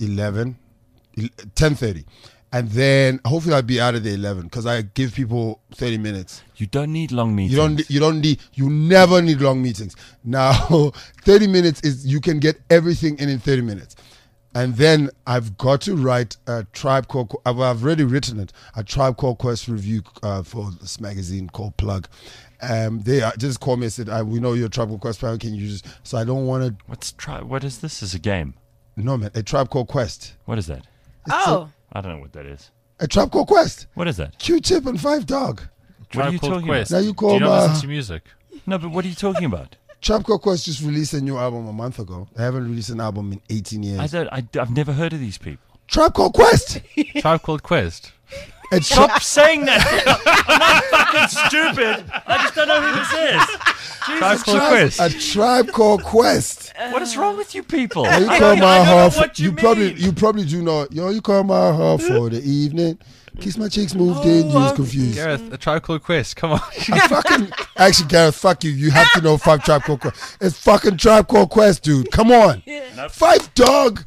10:30. And then hopefully I'll be out of the 11 because I give people 30 minutes. You don't need long meetings. You never need long meetings. Now, 30 minutes is, you can get everything in 30 minutes. And then I've got to write a Tribe Called, I've already written it, a Tribe Called Quest review for this magazine called Plug. They just called me and said, we know you're a Tribe Called Quest fan, can you just, so I don't want to. What is this? Is a game? No, man, a Tribe Called Quest. What is that? Oh. I don't know what that is. A Tribe Called Quest. What is that? Q-Tip and Five Dog. What are you Tribe Called talking Quest. Now you Do call you not my- listen to music? No, but what are you talking about? Tribe Called Quest just released a new album a month ago. They haven't released an album in 18 years. I've never heard of these people. Tribe Called Quest. Tribe Called Quest. A Stop saying that. I'm not fucking stupid. I just don't know who this is. Tribe Called Quest. A Tribe Called Quest. What is wrong with you people? Now you I call don't my know heart. what you You probably do know. Yo, you call my heart for the evening. Kiss my cheeks, moved in. You was confused. Gareth, A Tribe Called Quest. Come on. Actually, Gareth, fuck you. You have to know Tribe Called Quest. It's fucking Tribe Called Quest, dude. Come on. Five Dog,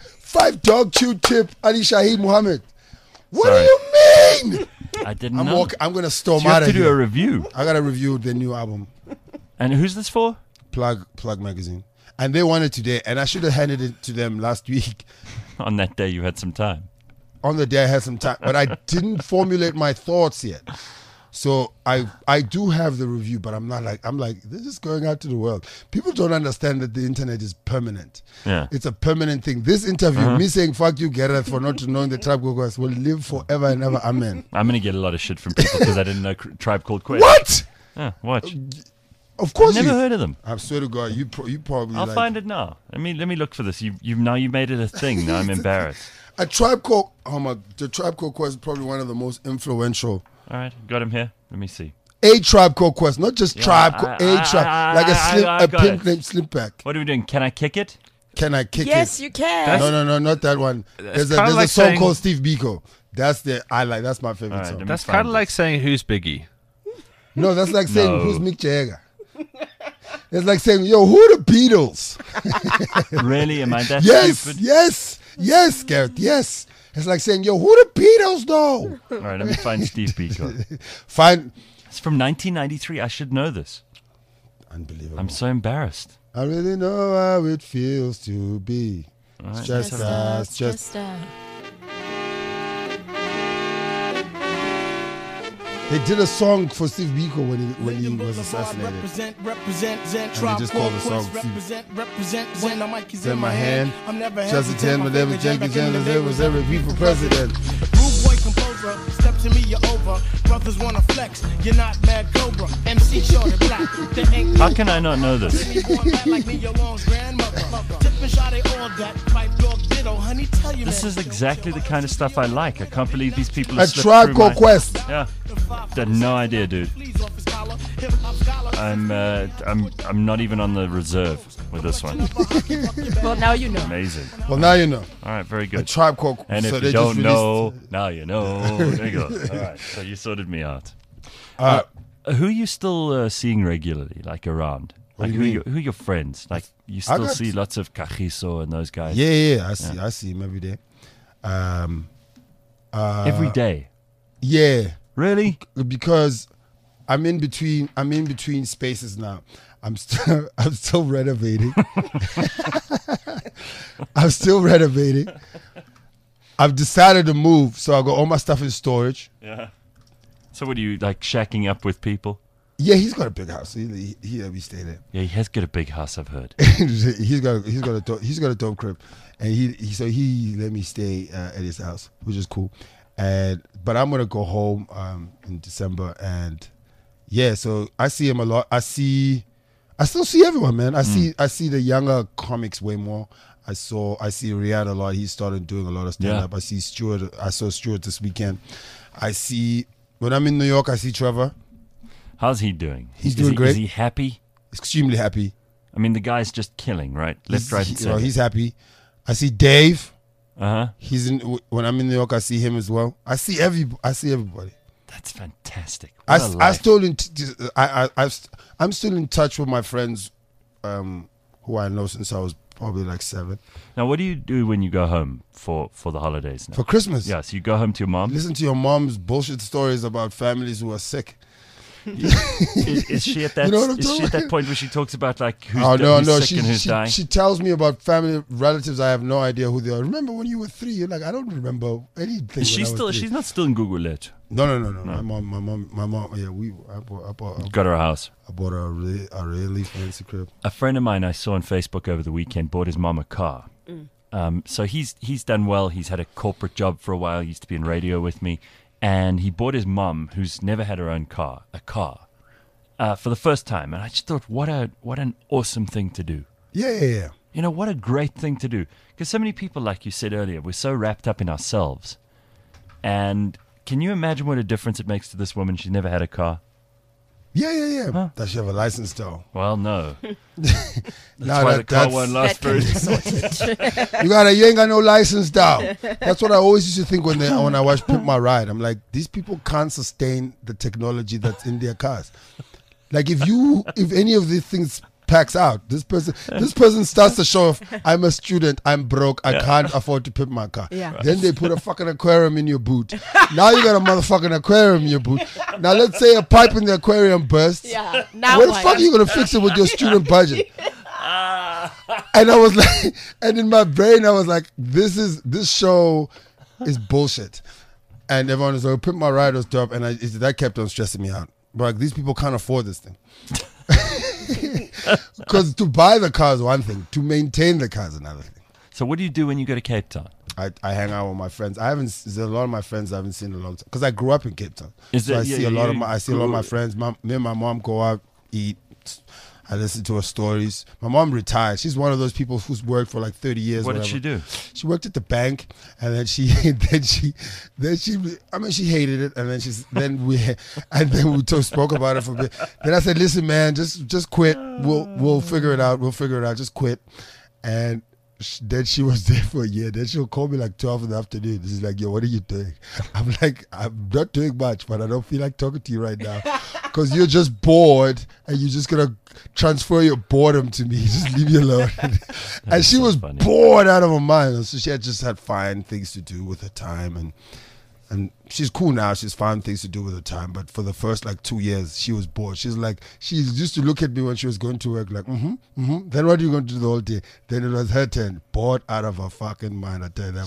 Q-Tip, Ali Shaheed Muhammad. What Sorry. do you mean? I didn't know. I'm gonna storm So you out have of to do a here. review. I gotta review the new album, And who's this for? Plug Magazine, and they want it today. And I should have handed it to them last week. On that day, you had some time. On the day I had some time, but I didn't formulate my thoughts yet. So I do have the review, but I'm like this is going out to the world. People don't understand that the internet is permanent. Yeah. It's a permanent thing. This interview, me saying fuck you, Gareth, for not knowing the Tribe Called Quest will live forever and ever. Amen. I'm going to get a lot of shit from people because I didn't know Tribe Called Quest. What? Yeah, watch. Of course I've never you. heard of them. I swear to God, you probably. I'll find it now. Let me look for this. You've made it a thing. Now I'm embarrassed. A Tribe Called the Tribe Called Quest is probably one of the most influential. All right, got him here. Let me see. A Tribe Called Quest, not just Tribe Called a Tribe, like I a got pimp it. named Slipback. What are we doing? Can I kick it? Can I kick Yes, it? you can. No, not that one. There's kinda a like song saying- called Steve Biko. That's my favorite All right, song. let me That's find kind of like this. saying who's Biggie. No, that's like saying No. who's Mick Jagger. It's like saying, yo, who are the Beatles? Really? Am I that Yes, stupid? yes, Gareth, yes. It's like saying, yo, who the Beatles though? All right, let me find Steve Biko. Fine. It's from 1993. I should know this. Unbelievable. I'm so embarrassed. I really know how it feels to be. right. Just us, They did a song for Steve Biko when he was assassinated. Represent, And they just called the song represent, when the mic is in my hand. I'm never Just a 10, whatever Jenkins and there was every people president. Rude boy composer, step to me, you're over. Brothers wanna flex, you're not Mad Cobra. MC short and black, they ain't How can I not know this? like me, your long's grandmother. Tipping shot, they all that. Pipe dog ditto, honey, tell you This man. is exactly the kind of stuff I like. I can't believe these people. A slipped Tribe through Called my- Quest. Yeah, had no idea, dude. I'm not even on the reserve with this one. Well, now you know. Amazing. Well, now you know. All right, very A good. Tribe Called And if so you they just don't know, now you know. There you go. All right, so you sorted me out. Who are you still seeing regularly, like around? Like do you who are your friends? Like you still got- see lots of Kagiso and those guys Yeah, I see him every day. every day. Yeah, Really? because I'm in between spaces now. I'm still renovating. I'm still renovating. I've decided to move, so I got all my stuff in storage. Yeah. So what are you like shacking up with people? Yeah, he's got a big house. He let me stay there. Yeah, he has got a big house, I've heard. he's got a dope crib, and he let me stay at his house, which is cool. But I'm gonna go home in December, and yeah, so I see him a lot. I still see everyone, man. I see the younger comics way more. I see Riyadh a lot. He started doing a lot of stand up. Yeah. I see Stuart. I saw Stuart this weekend. When I'm in New York, I see Trevor. How's he doing? He's doing great. Is he happy? Extremely happy. I mean, the guy's just killing, right? Left, right, and center. He's happy. I see Dave. Uh-huh. When I'm in New York, I see him as well. I see everybody. That's fantastic. What a I'm still in touch with my friends, who I know since I was probably like 7. Now, what do you do when you go home for the holidays now? For Christmas. Yeah, so you go home to your mom. Listen to your mom's bullshit stories about families who are sick. Is she at that? You know what I'm is she talking at that about? point where she talks about like who's, who's sick and who's dying? She tells me about family relatives. I have no idea who they are. Remember when you were 3? You're like, I don't remember anything. Is she still? She's not still in Gugulet. No. My mom. Yeah, I bought Got her a house. a really fancy crib. A friend of mine I saw on Facebook over the weekend bought his mom a car. So he's done well. He's had a corporate job for a while. He used to be in radio with me. And he bought his mum, who's never had her own car, a car for the first time. And I just thought, what an awesome thing to do. Yeah. You know, what a great thing to do. Because so many people, like you said earlier, we're so wrapped up in ourselves. And can you imagine what a difference it makes to this woman? She's never had a car. Yeah. Huh? Does she have a license though? Well, no. That's why the car won't last very you ain't got no license though. That's what I always used to think when I watch Pimp My Ride. I'm like, these people can't sustain the technology that's in their cars. Like if any of these things packs out, this person starts to show off, I'm a student, I'm broke, I can't afford to pimp my car. Yeah. Then they put a fucking aquarium in your boot. Now you got a motherfucking aquarium in your boot. Now let's say a pipe in the aquarium bursts. Yeah. Now Where the fuck are you gonna fix it with your student budget? And I was like, and in my brain I was like, this show is bullshit. And everyone was like, Pimp My Ride was dope, and that kept on stressing me out. But like, these people can't afford this thing. Because to buy the car is one thing, to maintain the car is another thing. So what do you do when you go to Cape Town? I hang out with my friends. There's a lot of my friends I haven't seen in a long time because I grew up in Cape Town. I see a lot of my friends. Me and my mom go out, eat. I listen to her stories. My mom retired. She's one of those people who's worked for like 30 years. What did she do? She worked at the bank, and then she hated it, and then we spoke about it for a bit. Then I said, listen, man, just quit. We'll figure it out. Just quit. And then she was there for a year. Then she'll call me like 12 in the afternoon. She's like, yo, what are you doing? I'm like, I'm not doing much, but I don't feel like talking to you right now because you're just bored and you're just going to transfer your boredom to me. Just leave me alone. And she was bored out of her mind. So she just had fine things to do with her time. And she's cool now. She's found things to do with her time. But for the first like 2 years, she was bored. She used to look at me when she was going to work like, Then what are you going to do the whole day? Then it was her turn. Bored out of her fucking mind, I tell you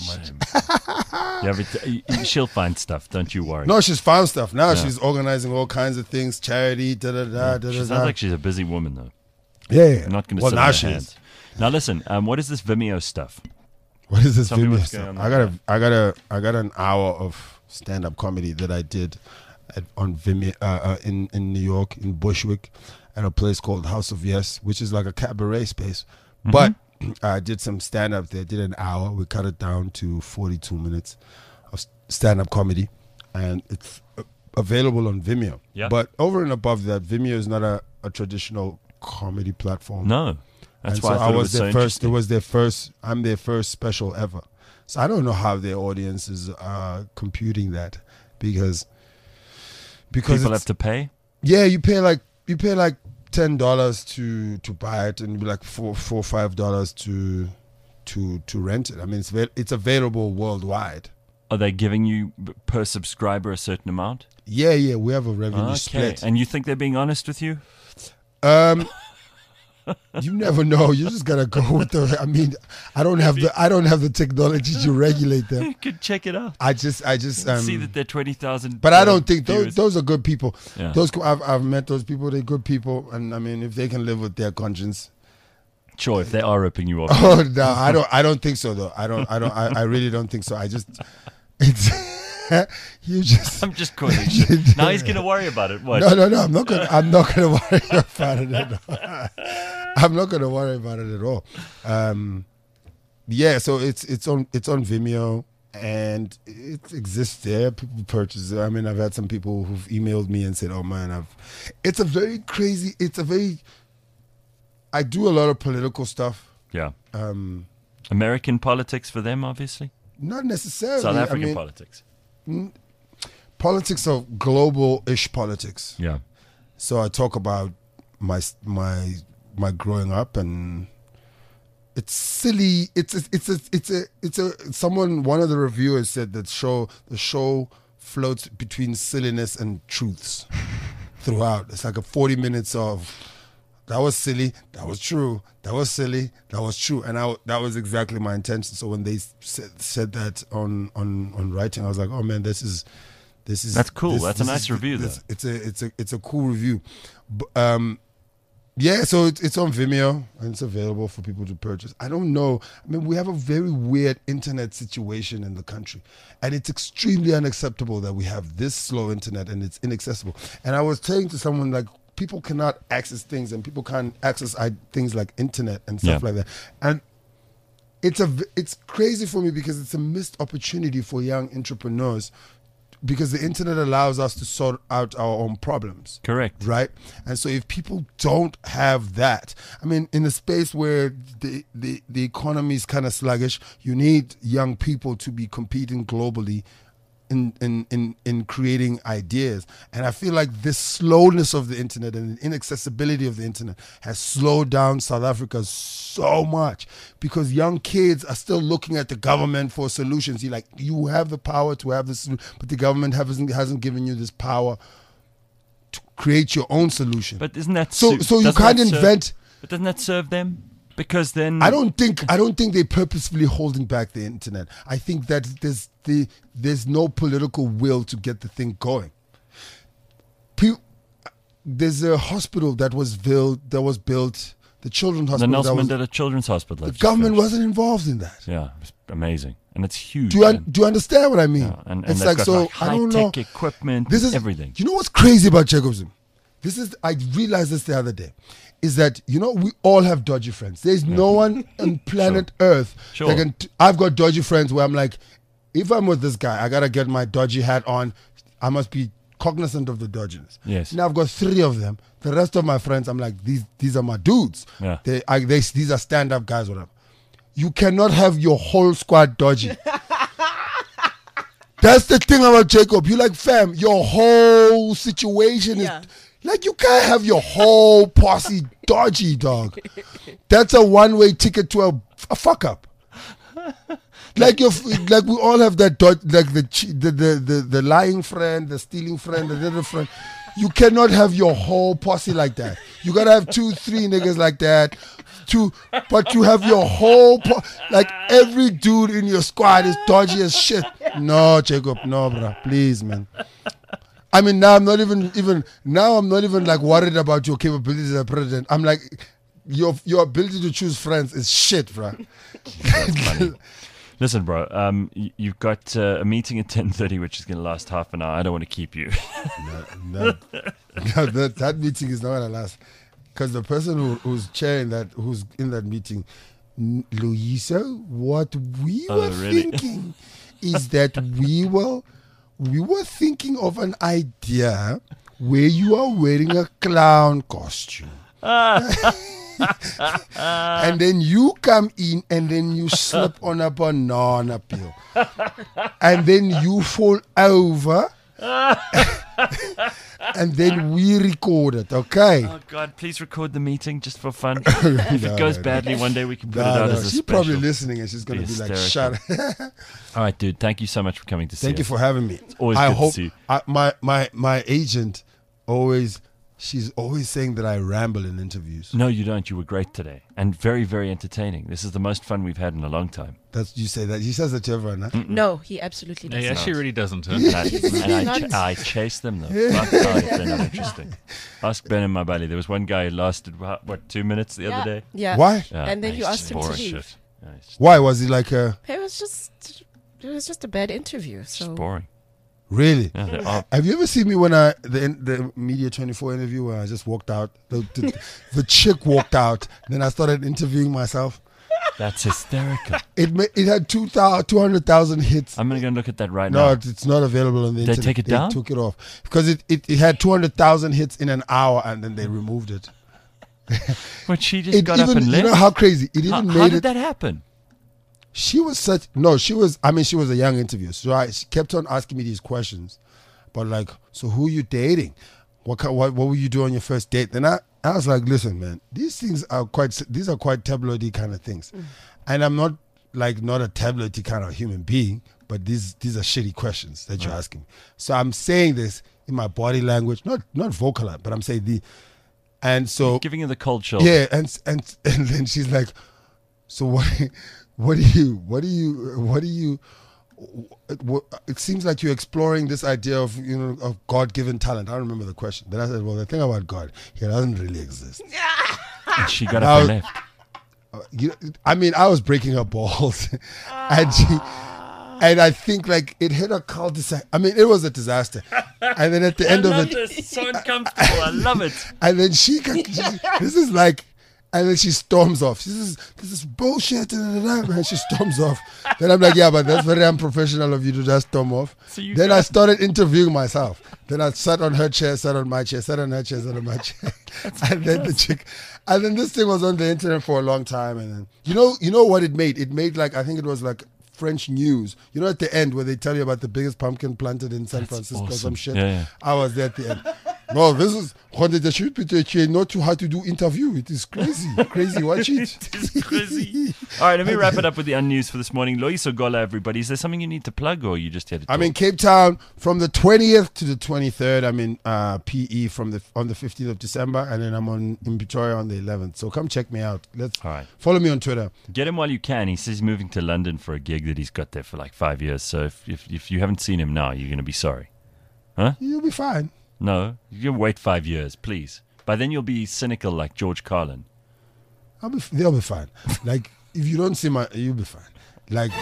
that much. She'll find stuff, don't you worry. No, she's found stuff. Now she's organizing all kinds of things, charity, She sounds like she's a busy woman, though. Yeah. I'm not going to sit on her hands. Now listen, what is this Vimeo stuff? What is this Tell me Vimeo what's stuff? going on I got an hour of stand-up comedy that I did on Vimeo in New York, in Bushwick, at a place called House of Yes, which is like a cabaret space. Mm-hmm. But I did some stand-up there. Did an hour. We cut it down to 42 minutes of stand-up comedy, and it's available on Vimeo. Yeah. But over and above that, Vimeo is not a traditional comedy platform. No. That's and why so I thought it was so first. It was their first. I'm their first special ever. So I don't know how their audiences are computing that because people have to pay. Yeah, you pay like $10 to buy it, and like $4 or $5 to rent it. I mean, it's available worldwide. Are they giving you per subscriber a certain amount? Yeah, we have a revenue split. And you think they're being honest with you? You never know. You just gotta go with the. I mean, I don't have the technology to regulate them. You could check it out. I just see that they're 20,000. But I don't think those are good people. Yeah. I've met those people. They're good people, and I mean, if they can live with their conscience. Sure, if they are ripping you off. Oh no, I don't think so though. I really don't think so. I'm just calling shit. Now he's gonna worry about it. What? No. I'm not gonna worry about it at all. I'm not gonna worry about it at all. So it's on Vimeo, and it exists there. People purchase it. I mean, I've had some people who've emailed me and said, "Oh man, I do a lot of political stuff." Yeah. American politics for them, obviously. Not necessarily. South African politics. Politics are global-ish politics. Yeah. So I talk about my growing up, and it's silly. One of the reviewers said that the show floats between silliness and truths throughout. It's like a 40 minutes of that was silly, that was true, that was silly, that was true, and that was exactly my intention. So when they said that on writing, I was like, oh man, this is that's cool. That's a nice review, though. It's a cool review. Yeah, so it's on Vimeo and it's available for people to purchase. I don't know. I mean, we have a very weird internet situation in the country, and it's extremely unacceptable that we have this slow internet and it's inaccessible. And I was saying to someone, like, people cannot access things, and people can't access things like internet and stuff like that. And it's crazy for me because it's a missed opportunity for young entrepreneurs, because the internet allows us to sort out our own problems. Correct. Right? And so if people don't have that, I mean, in a space where the economy is kind of sluggish, you need young people to be competing globally in creating ideas. And I feel like this slowness of the internet and the inaccessibility of the internet has slowed down South Africa so much, because young kids are still looking at the government for solutions. You have the power to have this, but the government hasn't given you this power to create your own solution. But isn't that so you can't invent? But doesn't that serve them? Because then I don't think they're purposefully holding back the internet. I think that there's no political will to get the thing going. There's a hospital that was built. The children's hospital. The Nelson Mandela Children's Hospital. The government wasn't involved in that. Yeah, it's amazing, and it's huge. Do you understand what I mean? Yeah, and it's they've got like I don't know. high-tech equipment. This is everything. You know what's crazy about Jacobson? I realized this the other day. Is that, we all have dodgy friends. There's no one on planet Earth that can. I've got dodgy friends where I'm like, if I'm with this guy, I gotta get my dodgy hat on. I must be cognizant of the dodginess. Yes. Now I've got 3 of them. The rest of my friends, I'm like, these are my dudes. Yeah. These are stand-up guys, whatever. You cannot have your whole squad dodgy. That's the thing about Jacob. You like, fam, your whole situation is like, you can't have your whole posse dodgy, dog. That's a one-way ticket to a fuck up. Like we all have that like the lying friend, the stealing friend, the other friend. You cannot have your whole posse like that. You gotta have 2, 3 niggas like that. But you have your whole like every dude in your squad is dodgy as shit. No, Jacob, no, bro, please, man. I mean, now I'm not even like worried about your capabilities as a president. I'm like, your ability to choose friends is shit, bro. Listen, bro, you've got a meeting at 10:30, which is going to last half an hour. I don't want to keep you. No, that meeting is not going to last. Because the person who's chairing that, who's in that meeting, Louisa, what we were thinking is that we were thinking of an idea where you are wearing a clown costume. And then you come in and then you slip on a banana peel. And then you fall over. And then we record it, okay? Oh, God, please record the meeting just for fun. If it goes badly, one day we can put it out as a she's special. Probably listening and she's going to be like, shut up. All right, dude, thank you so much for coming to see us. Thank you for having me. It's always good to see you. My agent she's always saying that I ramble in interviews. No, you don't. You were great today. And very, very entertaining. This is the most fun we've had in a long time. You say that. He says that to everyone, huh? No, he absolutely doesn't. He actually really doesn't. Huh? I chase them, though. Fuck no, if they're not interesting. Ask Ben and Mabali. There was one guy who lasted, 2 minutes the other day? Yeah. Why? And then you asked him to leave. Shit. Yeah, why? Was he like a... It was just a bad interview. So. Just boring. Really? Yeah, have you ever seen me when the Media 24 interview where I just walked out? The chick walked out. Then I started interviewing myself. That's hysterical. It had 200,000 hits. I'm going to go and look at that right now. No, it's not available on the internet. They take it down? They took it off. Because it had 200,000 hits in an hour and then they removed it. But she just got up and left? You know how crazy? How did that happen? She was a young interviewer. So she kept on asking me these questions. But like, so who are you dating? What will you do on your first date? Then I was like, listen, man, these are quite tabloidy kind of things. And I'm not a tabloidy kind of human being, but these are shitty questions that you're asking. So I'm saying this in my body language, not vocal, but I'm saying and so you're giving her the cold shoulder. Yeah, and then she's like, so what do you it seems like you're exploring this idea of of God-given talent. I don't remember the question. Then I said, well, the thing about God, he doesn't really exist. And she got up and left. I was breaking her balls, and I think like it hit a cul-de-sac. It was a disaster. And then at the end of it, this. So uncomfortable. I love it. And then this is like. And then she storms off. This is bullshit. And she storms off. Then I'm like, yeah, but that's very unprofessional of you to just storm off. So then I started interviewing myself. Then I sat on her chair, sat on my chair, sat on her chair, sat on my chair. And then and then this thing was on the internet for a long time. And then you know what it made? It made like, I think it was like French news. At the end where they tell you about the biggest pumpkin planted in San Francisco, awesome. some shit. Yeah. I was there at the end. No, this is not too hard to do interview. It is crazy. Crazy, watch it. It is crazy. All right, let me wrap it up with the unnews for this morning. Loyiso Gola, everybody. Is there something you need to plug or you just had to talk? I'm in Cape Town from the 20th to the 23rd. I'm in PE on the 15th of December, and then I'm in Pretoria on the 11th. So come check me out. All right. Follow me on Twitter. Get him while you can. He says he's moving to London for a gig that he's got there for like 5 years. So if you haven't seen him now, you're going to be sorry. Huh? You'll be fine. No, you wait 5 years, please. By then you'll be cynical like George Carlin. They'll be fine. Like, if you don't see you'll be fine. Like...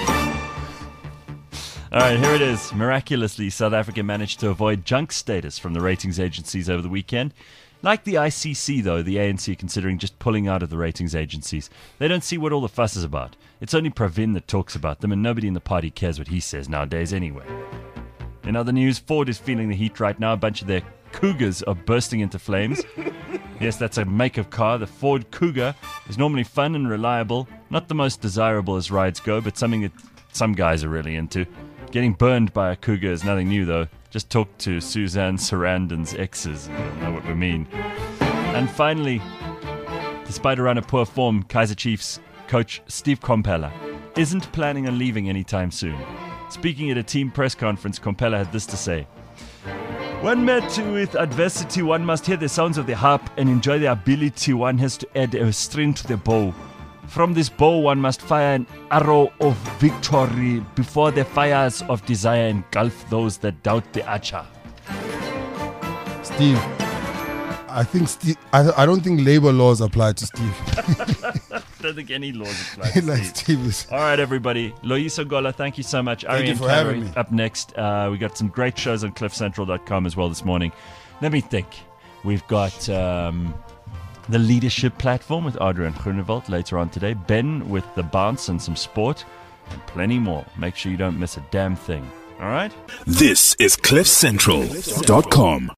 All right, here it is. Miraculously, South Africa managed to avoid junk status from the ratings agencies over the weekend. Like the ICC, though, the ANC are considering just pulling out of the ratings agencies. They don't see what all the fuss is about. It's only Pravin that talks about them, and nobody in the party cares what he says nowadays anyway. In other news, Ford is feeling the heat right now. A bunch of their Cougars are bursting into flames. Yes, that's a make of car. The Ford Cougar is normally fun and reliable. Not the most desirable as rides go, but something that some guys are really into. Getting burned by a Cougar is nothing new, though. Just talk to Suzanne Sarandon's exes and you'll know what we mean. And finally, despite a run of poor form, Kaizer Chiefs coach Steve Komphela isn't planning on leaving anytime soon. Speaking at a team press conference, Komphela had this to say. When met with adversity, one must hear the sounds of the harp and enjoy the ability one has to add a string to the bow. From this bow, one must fire an arrow of victory before the fires of desire engulf those that doubt the archer. Steve, I don't think labor laws apply to Steve. I don't think any laws apply to Like Steve. Steve. All right, everybody. Loyiso Gola, thank you so much. Thank you Ariane for having Cameron me. up next. We got some great shows on cliffcentral.com as well this morning. Let me think. We've got the Leadership Platform with Adrian Groenewald later on today. Ben with The Bounce and some sport. And plenty more. Make sure you don't miss a damn thing. All right? This is cliffcentral.com.